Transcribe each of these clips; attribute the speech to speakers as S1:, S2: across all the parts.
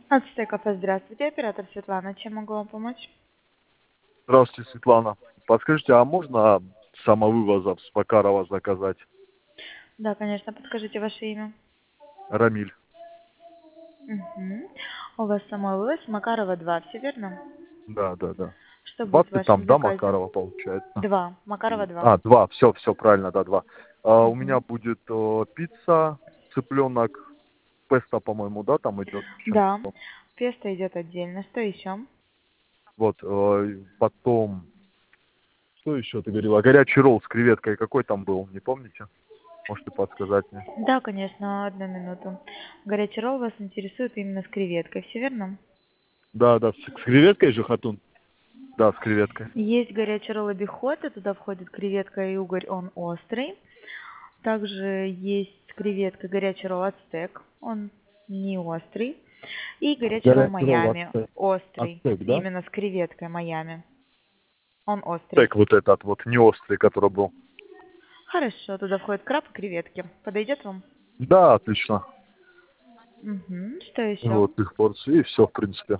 S1: Ацтек кафе, здравствуйте, оператор Светлана, чем могу вам помочь?
S2: Здравствуйте, Светлана. Подскажите, а можно самовывоза с Макарова заказать?
S1: Да, конечно, подскажите ваше имя.
S2: Рамиль.
S1: Угу. У вас самовывоз Макарова 2, все верно?
S2: Да, да, да.
S1: Что будет в
S2: 20
S1: вашем
S2: там, да,
S1: заказе?
S2: Макарова получается?
S1: 2, Макарова 2.
S2: А, два, все, правильно, да, два. У меня
S1: Угу.
S2: будет пицца, цыпленок, песто, по-моему, да, там идет.
S1: Да, песто идет отдельно. Что еще?
S2: Вот, потом, что еще ты говорила? Горячий ролл с креветкой, какой там был, не помните? Можете подсказать мне?
S1: Да, конечно, одну минуту. Горячий ролл вас интересует именно с креветкой, все верно?
S2: Да, да, с креветкой же, Хатун? Да, с креветкой.
S1: Есть горячий ролл обихота, туда входит креветка и угорь, он острый. Также есть креветка горячий ролл ацтек, он не острый. И горячий ролл
S2: Горячий ролл
S1: Майами,
S2: ацтек.
S1: острый,
S2: Ацтек, да?
S1: именно с креветкой Майами. Он острый.
S2: Ацтек вот этот вот, не острый, который был.
S1: Хорошо, туда входит краб и креветки. Подойдет вам?
S2: Да, отлично.
S1: Угу. Что еще?
S2: Вот их порции, и все, в принципе.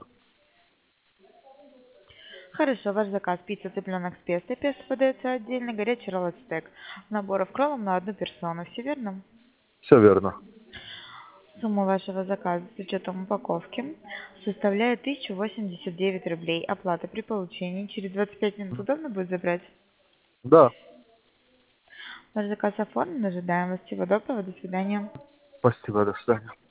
S1: Хорошо, ваш заказ. Пицца, цыпленок с песто. Песто подается отдельно. Горячий ролл ацтек. Наборов кровом на одну персону. Все верно?
S2: Все верно.
S1: Сумма вашего заказа с учетом упаковки составляет 1089 рублей. Оплата при получении. Через 25 минут удобно будет забрать?
S2: Да,
S1: Ваш заказ оформлен. Ожидаем вас. Всего доброго. До свидания.
S2: спасибо, до свидания.